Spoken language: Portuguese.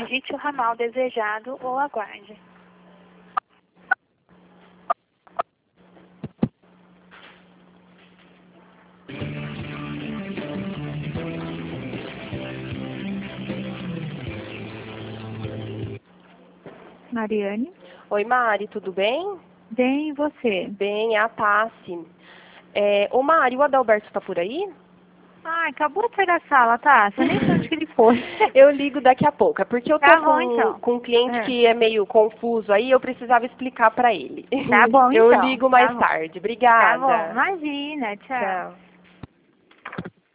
digite o ramal desejado ou aguarde. Mariane? Oi, Mari, tudo bem? Bem, e você? Bem, é a Tassi. Ô, Mari, o Adalberto tá por aí? Ai, acabou de sair da sala, tá? Você nem sei onde que ele foi. Eu ligo daqui a pouco. É porque eu tô Tá bom, então. com um cliente que é meio confuso aí, eu precisava explicar para ele. Tá bom, Eu então. ligo Tá mais bom. tarde. Tá bom, Obrigada. imagina, tchau. Tchau.